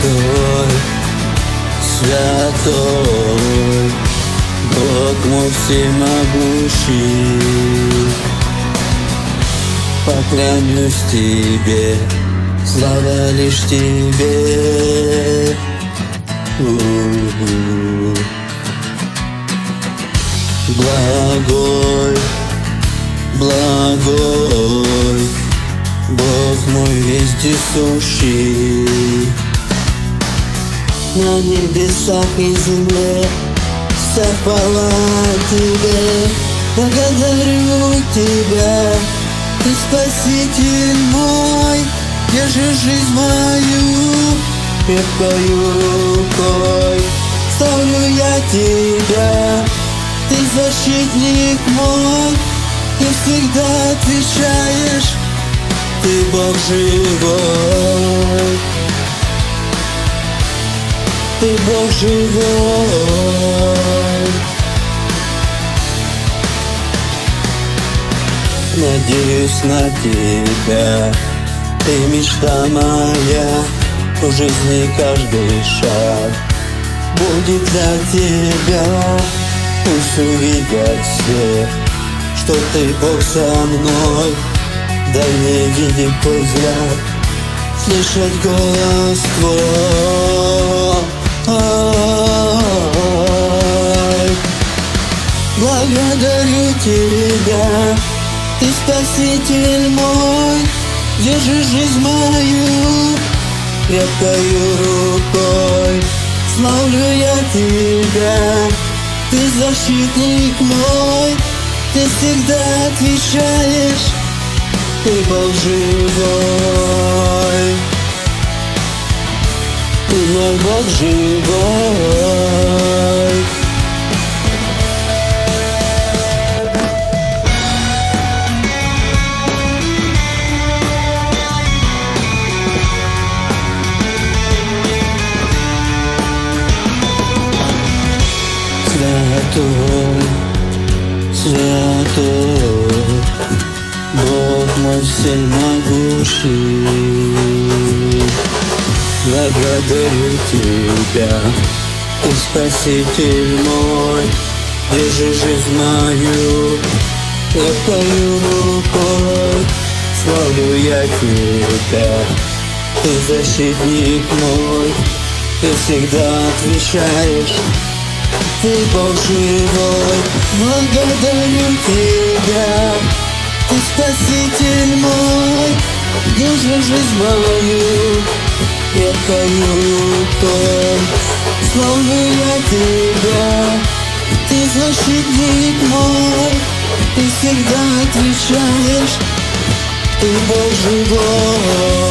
святой, Бог мой всемогущий. Поклонюсь Тебе, слава лишь Тебе. Благой, благой, Бог мой вездесущий. На небесах и земле вся хвала Тебе. Благодарю Тебя, Ты Спаситель мой. Держи жизнь мою крепкою рукой. Славлю я Тебя, Ты защитник мой. Ты всегда отвечаешь, Ты Бог живой. Ты Бог живой. Надеюсь на Тебя, Ты мечта моя. В жизни каждый шаг будет для Тебя. Пусть увидят все, что Ты Бог со мной. Дай мне видеть Твой взгляд, слышать голос Твой. Благодарю Тебя, Ты Спаситель мой. Держи жизнь мою крепкою рукой. Славлю я Тебя, Ты защитник мой. Ты всегда отвечаешь, Ты Бог живой. Ты мой Бог живой. Святой, святой, Бог мой всемогущий. Благодарю Тебя, Ты Спаситель мой. Держи жизнь мою крепкою рукой. Славлю я Тебя, Ты защитник мой. Ты всегда отвечаешь, Ты Бог живой. Благодарю Тебя, Ты Спаситель мой. Держи жизнь мою крепкою рукой. Славлю я Тебя, Ты защитник мой. Ты всегда отвечаешь, Ты Бог живой.